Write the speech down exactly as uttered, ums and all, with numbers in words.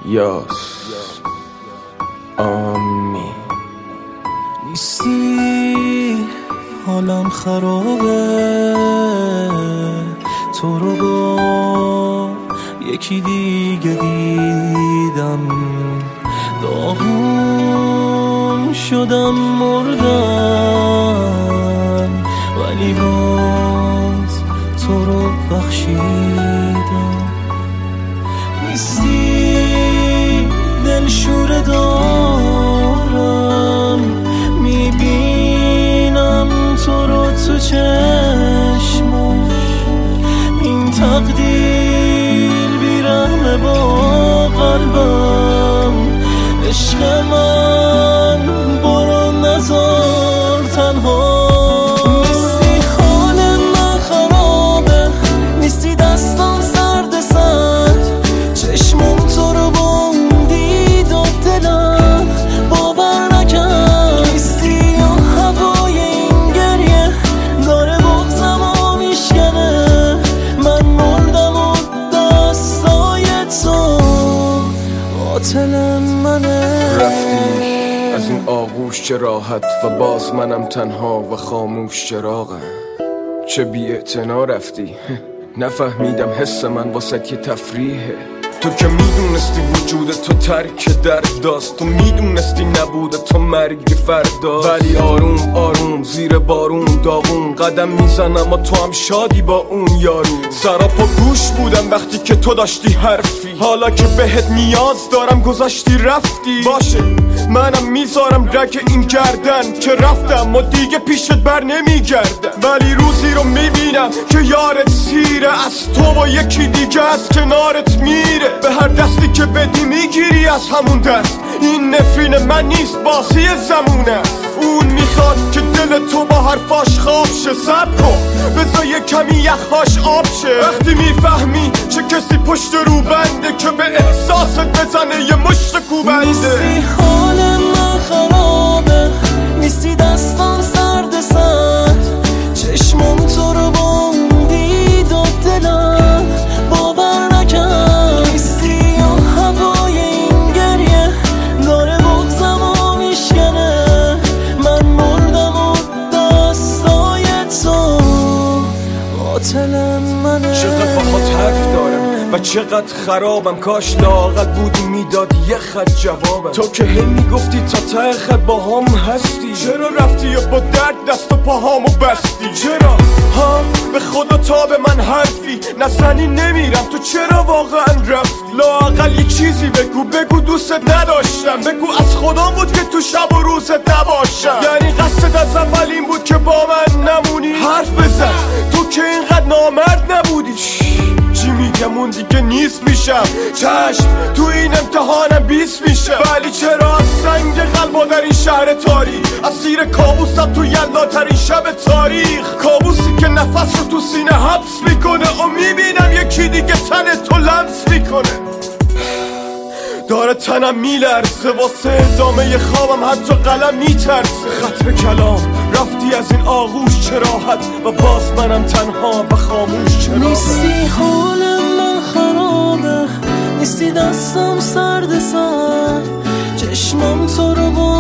یاس آمی نیستی حالم خرابه، تو رو با یکی دیگه دیدم، داغون شدم مردم، ولی باز تو رو بخشیدم. نیستی دلشوره دارم، میبینم تو رو تو چشماش، این تقدیر بیرحمه با قلبم. عشق من برو نذار تنها. نیستی حال من خرابه، نیستی دستم سرد سرد، چشمم تو رو بندید و دلم باور نکرد. نیستی و هوای این گریه داره بغضمو میشکنه، من مردم و دستای تو قاتل منه. رفتی از این آغوش چه راحت و باز منم تنها و خاموش چراغم. چه بی اعتنا رفتی، نفهمیدم حس من واسه که تفریحه. تو که میدونستی وجود تو ترک درد داست، تو میدونستی نبوده تو مرگ فردا، ولی آروم آروم زیر بارون داغون قدم میزنم و تو هم شادی با اون یارو. سراپا گوش بودم وقتی که تو داشتی حرفی، حالا که بهت نیاز دارم گذاشتی رفتی. باشه منم میذارم رگ این گردن که رفتم و دیگه پیشت بر نمیگردم، ولی روزی رو میبینم که یارت سیره، از تو با یکی دیگه از کنارت میره. به هر دستی که بدی میگیری از همون دست، این نفرین من نیست بازی زمونه. اون میخواد که دل تو با حرفاش خواب شه، صبر کن بذار یه کمی یخهاش آب شه. وقتی میفهمی چه کسی پشت رو بنده که به احساست بزنه یه مشت کوبنده. نیستی حال من خرابه، نیستی دستم سرد سرد، چشمم تو رو بندید و دلم باور نکرد. نیستی و هوای این گریه داره بغضمو میشکنه، من مردم و دستای تو قاتل منه. چقدر باهات حرف دارم و چقدر خرابم، کاش لااقل بودی میدادی یه خط جوابم. تو که هی میگفتی تا ته خط با هم هستی، چرا رفتی و با درد دست و پاهامو بستی؟ چرا ها به خدا تا به من حرفی نزنی نمیرم، تو چرا واقعا رفتی؟ لااقل یه چیزی بگو، بگو دوستت نداشتم، بگو از خدا بود که تو شب و روزت نباشم. یعنی قصد از اول این بود که با من نمونی؟ حرف بزن تو که اینقدر نامرد نبودی. چی میگم اون دیگه نیست میشم، چشم تو این امتحانم بیست میشه، ولی چرا از سنگ قلبا در این شهر تاریک، از زیر کابوسم تو یلداترین شب تاریخ، کابوسی که نفس رو تو سینه حبس میکنه و میبینم یکی دیگه تن تو لمس میکنه. داره تنم میلرزه واسه ادامه خوابم، حتی قلم میترسه. ختم کلام رفتی از این آغوش چه راحت و باز منم تنها و خاموش چرا. نیستی حال من خرابه، نیستی دستم سرد سرد، چشمم تو رو